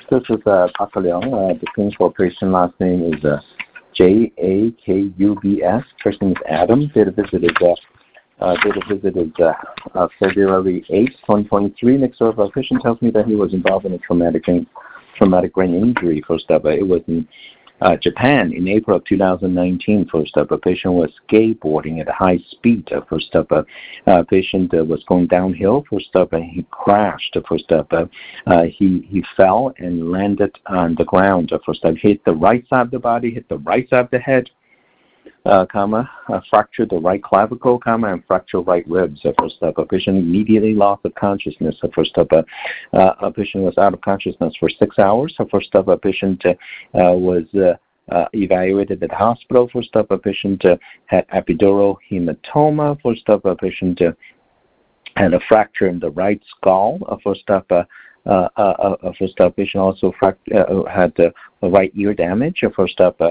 This is Dr. Liang. The clinical patient last name is Jakubs. First name is Adam. Date of visit is February 8th, 2023. Next door, a patient tells me that he was involved in a traumatic brain injury. First up, it was in Japan in April of 2019. First up, a patient was skateboarding at a high speed. First up, a patient was going downhill. First up, he crashed. First up, he fell and landed on the ground. First up, hit the right side of the body, hit the right side of the head, fractured the right clavicle, and fractured right ribs. First up, a patient immediately lost of consciousness. First up, a patient was out of consciousness for 6 hours. First up, a patient was evaluated at the hospital. First up, a patient had epidural hematoma. First up, a patient had a fracture in the right skull. First up, patient also had right ear damage. First up,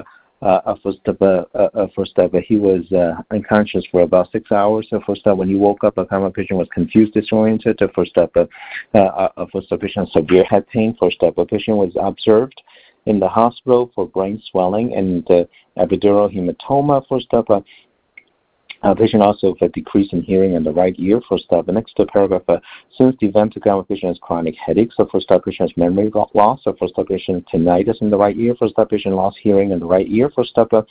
he was unconscious for about 6 hours. First up, when he woke up, a patient was confused, disoriented. First up, patient severe head pain. First up, a patient was observed in the hospital for brain swelling and epidural hematoma. First up, a patient also with a decrease in hearing in the right ear. First up, the next paragraph, since the event, the patient has chronic headaches. So first up, patient has memory loss. So first up, patient tinnitus in the right ear. First up, patient lost hearing in the right ear. First up, a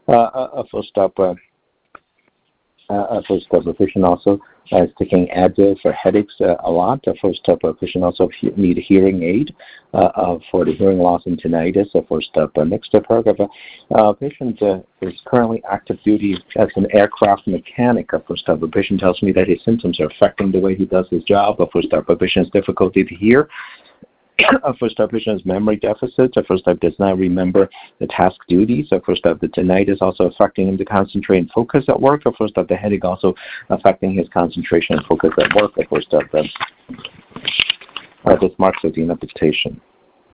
patient also is taking Advil for headaches a lot. First up, a patient also need a hearing aid for the hearing loss and tinnitus. First up, next paragraph, patient is currently active duty as an aircraft mechanic. First up, a patient tells me that his symptoms are affecting the way he does his job. First up, a patient has difficulty to hear. First up, patient has memory deficits. First up, does not remember the task duties. First up, the tinnitus also affecting him to concentrate and focus at work. First up, the headache also affecting his concentration and focus at work. First up, this marks the end of dictation.